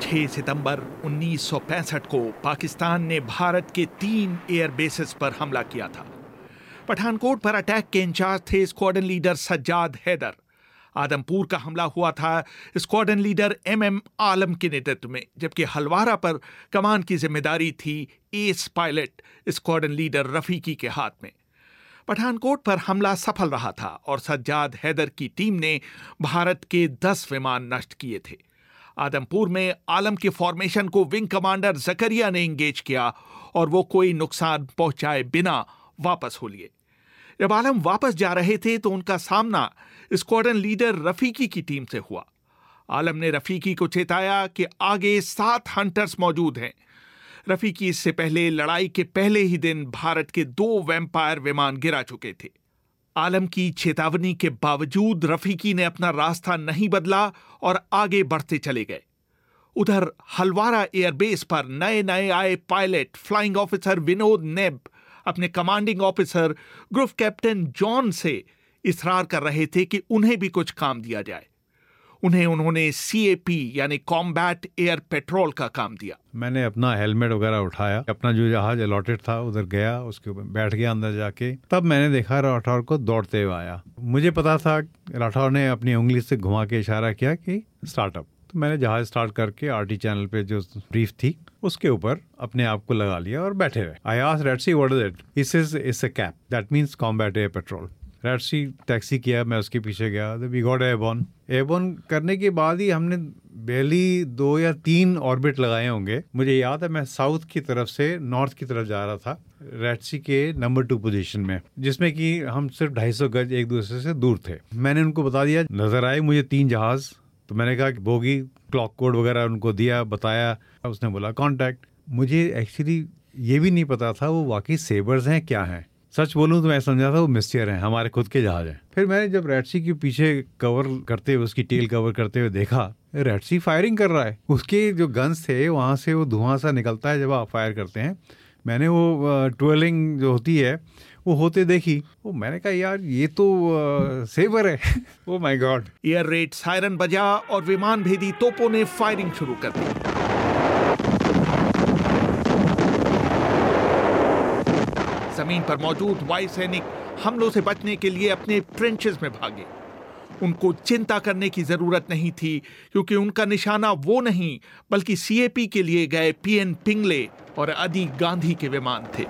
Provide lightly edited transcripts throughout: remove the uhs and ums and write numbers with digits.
6 सितंबर 1965 को पाकिस्तान ने भारत के 3 एयर बेसेस पर हमला किया था। पठानकोट पर अटैक के इंचार्ज थे स्क्वाड्रन लीडर सज्जाद हैदर। आदमपुर का हमला हुआ था स्क्वाड्रन लीडर MM आलम के नेतृत्व में, जबकि हलवारा पर कमान की जिम्मेदारी थी ace pilot squadron leader Rafiqui के हाथ में। पठानकोट पर हमला सफल रहा था और सज्जाद हैदर की टीम ने भारत के 10 विमान नष्ट किए थे। आदमपुर में आलम के फॉर्मेशन को विंग कमांडर जकरिया ने एंगेज किया और वो कोई नुकसान पहुंचाए बिना वापस हो लिए। जब आलम वापस जा रहे थे तो उनका सामना स्क्वाड्रन लीडर रफीकी की टीम से हुआ। आलम ने रफीकी को चेताया कि आगे 7 हंटर्स मौजूद हैं। रफीकी इससे पहले लड़ाई के पहले ही दिन भारत के 2 वैम्पायर विमान गिरा चुके थे। आलम की चेतावनी के बावजूद रफीकी ने अपना रास्ता नहीं बदला और आगे बढ़ते चले गए। उधर हलवारा एयरबेस पर नए नए आए pilot flying officer Vinod Neb अपने commanding officer group captain John से इसरार कर रहे थे कि उन्हें भी कुछ काम दिया जाए। उन्होंने CAP यानी कॉम्बैट एयर पेट्रोल का काम दिया। मैंने अपना हेलमेट वगैरह उठाया, अपना जो जहाज अलॉटेड था उधर गया, उसके ऊपर बैठ गया अंदर जाके। तब मैंने देखा राठौर को दौड़ते हुए आया। मुझे पता था राठौर ने अपनी उंगली से घुमा के इशारा किया कि स्टार्टअप। तो मैंने जहाज स्टार्ट करके RT चैनल पे जो ब्रीफ थी उसके ऊपर अपने आप को लगा लिया और बैठे रहे। I asked red C what is it? He says it's a cap, that means combat air patrol. Red C taxi किया, मैं उसके पीछे गया। वी गॉट एयरबोर्न करने के बाद ही हमने बेली 2 या 3 ऑर्बिट लगाए होंगे। मुझे याद है मैं साउथ की तरफ से नॉर्थ की तरफ जा रहा था रेड सी के नंबर 2 पोजीशन में, जिसमें कि हम सिर्फ 250 गज एक दूसरे से दूर थे। मैंने उनको बता दिया, नजर आए मुझे 3 जहाज, तो मैंने कहा कि बोगी क्लॉक कोड वगैरह उनको दिया, बताया। उसने बोला कॉन्टैक्ट। मुझे एक्चुअली ये भी नहीं पता था वो वाकई सेबर्स हैं क्या हैं। सच बोलूं तो मैं समझा था वो मिस्टियर हैं, हमारे खुद के जहाज हैं। फिर मैंने जब रेड सी के पीछे कवर करते हुए, उसकी टेल कवर करते हुए देखा, रेड सी फायरिंग कर रहा है। उसके जो गन्स थे वहां से वो धुआं सा निकलता है जब आप फायर करते हैं। मैंने वो ट्वेलिंग जो होती है वो होते देखी। वो मैंने कहा यार ये तो सेबर है। Oh my god. Air raid siren बजा और विमान भेदी तोपों ने फायरिंग शुरू कर दी। जमीन पर मौजूद वायु सैनिक हमलों से बचने के लिए अपने ट्रेंचेस में भागे। उनको चिंता करने की जरूरत नहीं थी क्योंकि उनका निशाना वो नहीं बल्कि CAP के लिए गए PN पिंगले और अदी गांधी के विमान थे।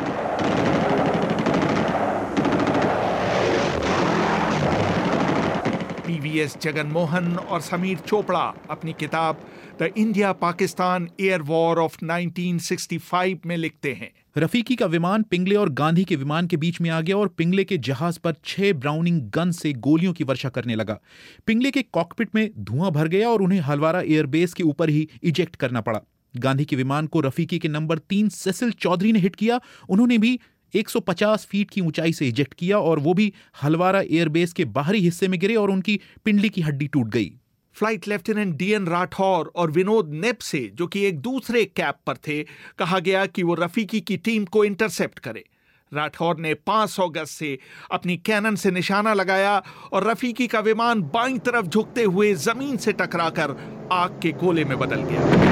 PVS जगनमोहन और समीर चोपड़ा अपनी किताब the India Pakistan air war of 1965 में लिखते हैं, रफीकी का विमान पिंगले और गांधी के विमान के बीच में आ गया और पिंगले के जहाज पर 6 ब्राउनिंग गन से गोलियों की वर्षा करने लगा। पिंगले के कॉकपिट में धुआं भर गया और उन्हें हलवारा एयरबेस के ऊपर ही इजेक्ट करना पड़ा। गांधी के विमान को रफीकी के नंबर 3 सेसिल चौधरी ने हिट किया। उन्होंने भी 150 फीट की ऊंचाई से इजेक्ट किया और वो भी हलवारा एयरबेस के बाहरी हिस्से में गिरे और उनकी पिंडली की हड्डी टूट गई। फ्लाइट लेफ्टिनेंट DN राठौर और विनोद नेप से, जो कि एक दूसरे कैप पर थे, कहा गया कि वो रफीकी की टीम को इंटरसेप्ट करे। राठौर ने 500 गज से अपनी कैनन से निशाना लगाया और रफीकी का विमान बाईं तरफ झुकते हुए जमीन से टकराकर आग के गोले में बदल गया।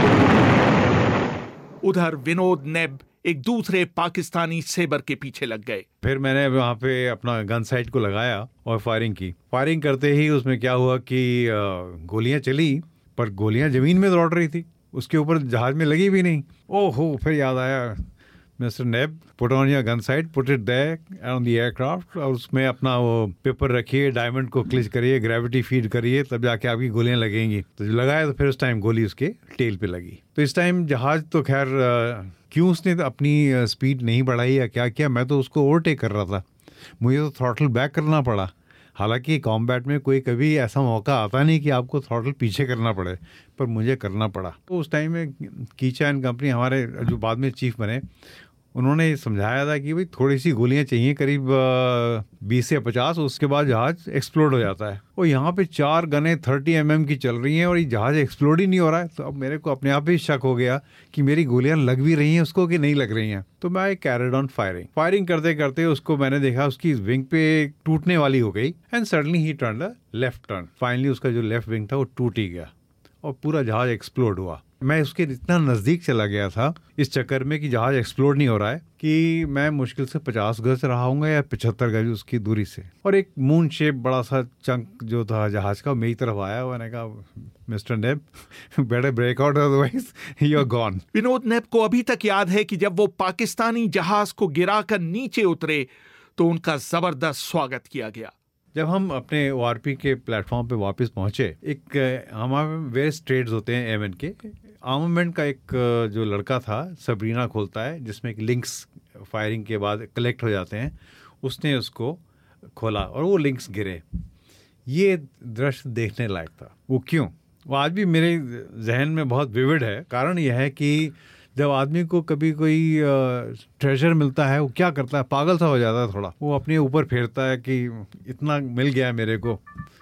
उधर विनोद नेब एक दूसरे पाकिस्तानी सेबर के पीछे लग गए। फिर मैंने वहाँ पे अपना गन साइट को लगाया और फायरिंग की। फायरिंग करते ही उसमें क्या हुआ कि गोलियां चली, पर गोलियां जमीन में दौड़ रही थी, उसके ऊपर जहाज में लगी भी नहीं। ओहो, फिर याद आया, mister Neb, put on your gun sight, put it there on the aircraft, और उसमें अपना वो पेपर रखिए, डायमंड को क्लिच करिए, ग्रेविटी फीड करिए, तब जाके आपकी गोलियां लगेंगी। तो जो लगाया तो फिर उस टाइम गोली उसके टेल पे लगी। तो इस टाइम जहाज तो खैर क्यों उसने अपनी स्पीड नहीं बढ़ाई या क्या किया, मैं तो उसको ओवरटेक कर रहा था। मुझे तो थ्रॉटल बैक करना पड़ा। हालांकि कॉम्बैट में कोई कभी ऐसा मौका आता नहीं कि आपको थ्रॉटल पीछे करना पड़े, पर मुझे करना पड़ा। तो उस टाइम में कीचा एंड कंपनी, हमारे जो बाद में चीफ बने, उन्होंने समझाया था कि भाई थोड़ी सी गोलियां चाहिए, करीब 20 से 50, उसके बाद जहाज एक्सप्लोड हो जाता है। और यहाँ पे 4 गनें 30 mm की चल रही हैं और ये जहाज एक्सप्लोड ही नहीं हो रहा है। तो अब मेरे को अपने आप ही शक हो गया कि मेरी गोलियां लग भी रही हैं उसको कि नहीं लग रही हैं। तो मैं कैरिड ऑन फायरिंग करते करते उसको मैंने देखा उसकी विंग पे टूटने वाली हो गई, एंड सडनली ही turn the left turn. Finally उसका जो लेफ्ट विंग था वो टूट ही गया और पूरा जहाज एक्सप्लोड हुआ। मैं उसके इतना नज़दीक चला गया था इस चक्कर में कि जहाज एक्सप्लोड नहीं हो रहा है कि मैं मुश्किल से 50 गज रहा हूँगा या 75 गज उसकी दूरी से, और एक मून शेप बड़ा सा चंक जो था जहाज का मेरी तरफ आया। मैंने कहा mister Neb better break out otherwise you are gone. Vinod Neb को अभी तक याद है कि जब वो पाकिस्तानी जहाज को गिराकर नीचे उतरे तो उनका जबरदस्त स्वागत किया गया। जब हम अपने ORP के प्लेटफॉर्म पे वापस पहुंचे, एक हमारे वेरियस ट्रेड्स होते हैं एमएन के, आर्मामेंट का एक जो लड़का था सबरीना खोलता है जिसमें एक लिंक्स फायरिंग के बाद कलेक्ट हो जाते हैं, उसने उसको खोला और वो लिंक्स गिरे। ये दृश्य देखने लायक था। वो क्यों, वो आज भी मेरे जहन में बहुत विविड है। कारण यह है कि जब आदमी को कभी कोई ट्रेजर मिलता है वो क्या करता है, पागल सा हो जाता है थोड़ा, वो अपने ऊपर फेरता है कि इतना मिल गया मेरे को।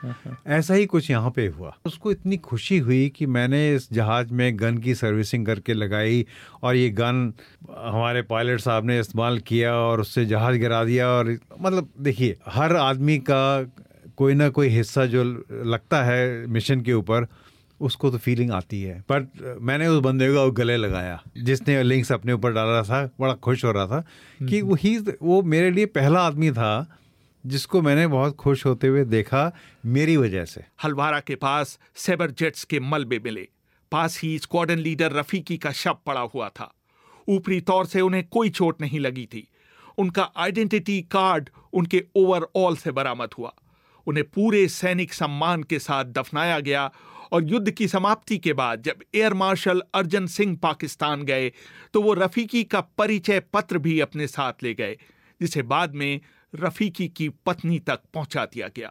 ऐसा ही कुछ यहाँ पे हुआ। उसको इतनी खुशी हुई कि मैंने इस जहाज में गन की सर्विसिंग करके लगाई और ये गन हमारे पायलट साहब ने इस्तेमाल किया और उससे जहाज गिरा दिया। और मतलब देखिए, हर आदमी का कोई ना कोई हिस्सा जो लगता है मिशन के ऊपर, उसको तो फीलिंग आती है। पर मैंने उस बंदे को गले लगाया जिसने लिंक्स अपने ऊपर डाला था, बड़ा खुश हो रहा था कि वो मेरे लिए पहला आदमी था जिसको मैंने बहुत खुश होते हुए देखा मेरी वजह से। हलवारा के पास सेबर जेट्स के मलबे मिले। पास ही स्क्वाड्रन लीडर रफीकी का शव पड़ा हुआ था। ऊपरी तौर से उन्हें कोई चोट नहीं लगी थी। उनका आइडेंटिटी कार्ड उनके ओवरऑल से बरामद हुआ। उन्हें पूरे सैनिक सम्मान के साथ दफनाया गया और युद्ध की समाप्ति के बाद जब एयर मार्शल अर्जन सिंह पाकिस्तान गए तो वो रफीकी का परिचय पत्र भी अपने साथ ले गए, जिसे बाद में रफीकी की पत्नी तक पहुंचा दिया गया।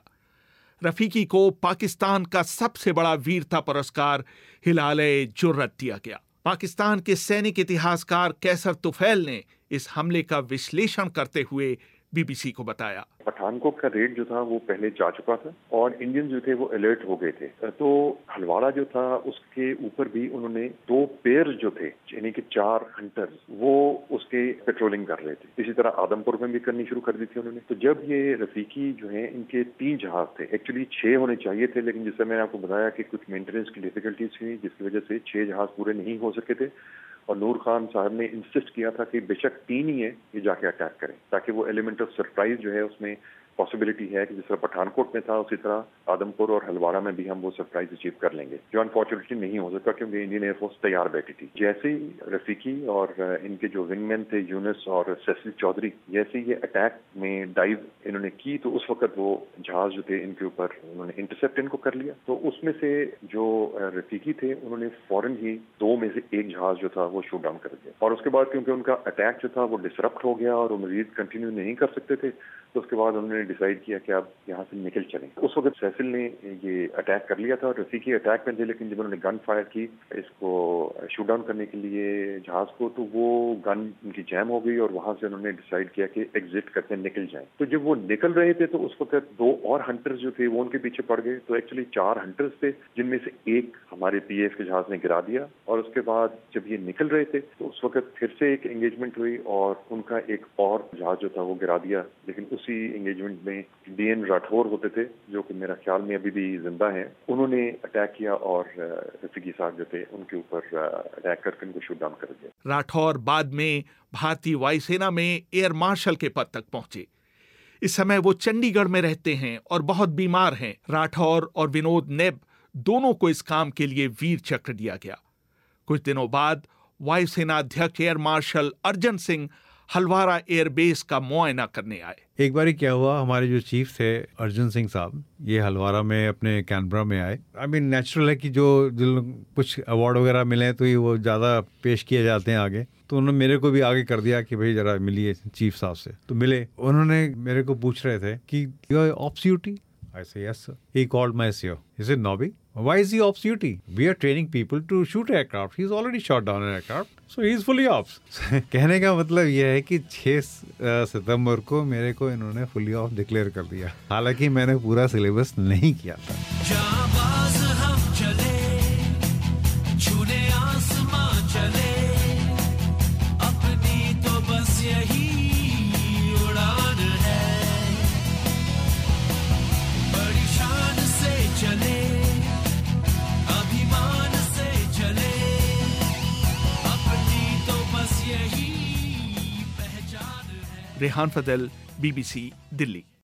रफीकी को पाकिस्तान का सबसे बड़ा वीरता पुरस्कार हिलाल-ए-जुर्रत दिया गया। पाकिस्तान के सैनिक इतिहासकार कैसर तुफैल ने इस हमले का विश्लेषण करते हुए बीबीसी को बताया। पठानकोट का रेड जो था वो पहले जा चुका था और इंडियंस जो थे वो अलर्ट हो गए थे। तो हलवाड़ा जो था उसके ऊपर भी उन्होंने 2 पेयर जो थे, यानी कि 4 हंटर्स, वो उसके पेट्रोलिंग कर रहे थे। इसी तरह आदमपुर में भी करनी शुरू कर दी थी उन्होंने। तो जब ये रफीकी जो है, इनके 3 जहाज थे, एक्चुअली 6 होने चाहिए थे, लेकिन जैसे मैंने आपको बताया कि कुछ मेंटेनेंस की डिफिकल्टीज हुई जिसकी वजह से 6 जहाज पूरे नहीं हो सके थे। और नूर खान साहब ने इंसिस्ट किया था कि बेशक 3 ही है, ये जाके अटैक करें, ताकि वो एलिमेंट ऑफ सरप्राइज जो है उसमें पॉसिबिलिटी है कि जिस तरह पठानकोट में था उसी तरह आदमपुर और हलवाड़ा में भी हम वो सरप्राइज अचीव कर लेंगे, जो अनफॉर्चुनेटली नहीं हो सका क्योंकि इंडियन एयरफोर्स तैयार बैठी थी। जैसे ही रफीकी और इनके जो विंगमैन थे यूनुस और सेसिल चौधरी, जैसे ये अटैक में डाइव इन्होंने की तो उस वक्त वो जहाज जो थे इनके ऊपर उन्होंने इंटरसेप्ट इनको कर लिया। तो उसमें से जो रफीकी थे उन्होंने फौरन ही 2 में से 1 जहाज जो था वो शूट डाउन कर दिया। और उसके बाद क्योंकि उनका अटैक जो था वो डिसरप्ट हो गया और वो मजीद कंटिन्यू नहीं कर सकते थे, तो उसके बाद उन्होंने डिसाइड किया कि आप यहाँ से निकल चलें। उस वक्त सेसिल ने ये अटैक कर लिया था और रफीकी अटैक में थे, लेकिन जब उन्होंने गन फायर की इसको शूट डाउन करने के लिए जहाज को, तो वो गन उनकी जैम हो गई और वहां से उन्होंने डिसाइड किया कि एग्जिट करके निकल जाएं। तो जब वो निकल रहे थे तो उस वक्त 2 और हंटर्स जो थे वो उनके पीछे पड़ गए। तो एक्चुअली 4 हंटर्स थे, जिनमें से 1 हमारे पीएफ के जहाज ने गिरा दिया। और उसके बाद जब ये निकल रहे थे तो उस वक्त फिर से एक एंगेजमेंट हुई और उनका एक और जहाज जो था वो गिरा दिया। लेकिन उसी एंगेजमेंट में डीएन राठौर होते थे, जो कि मेरा ख्याल में अभी भी जिंदा हैं, उन्होंने अटैक किया और रफीकी साहब जो थे उनके ऊपर अटैक करके उनको शूट डाउन कर दिया। राठौर बाद में भारतीय वायुसेना में एयर मार्शल के पद तक पहुंचे। इस समय वो चंडीगढ़ में रहते हैं और बहुत बीमार हैं। राठौर और विनोद नेब दोनों को इस काम के लिए वीर चक्र दिया गया। कुछ दिनों बाद वायुसेना अध्यक्ष air marshal Arjan Singh Halwara airbase का मुआयना करने आए। एक बार क्या हुआ, हमारे जो चीफ थे अर्जुन सिंह साहब, ये हलवारा में अपने कैनबरा में आए। आई मीन नेचुरल है कि जो कुछ अवार्ड वगैरह मिले तो ये वो ज़्यादा पेश किए जाते हैं आगे। तो उन्होंने मेरे को भी आगे कर दिया कि भाई जरा मिलिए चीफ साहब से। तो मिले, उन्होंने मेरे को पूछ रहे थे कि you are off duty? I say yes sir. He called my CEO. He said, Nobby, why is he off duty? We are training people to shoot aircraft. He's already shot down an aircraft, so he's fully off. कहने का मतलब यह है कि 6 सितंबर को मेरे को इन्होंने fully off डिक्लेयर कर दिया, हालांकि मैंने पूरा सिलेबस नहीं किया था। जाबाज हम चले, छूने आसमां चले, अपनी तो बस यही उड़ान है, बड़ी शान से चले, अभिमान रेहान फजल, BBC, दिल्ली।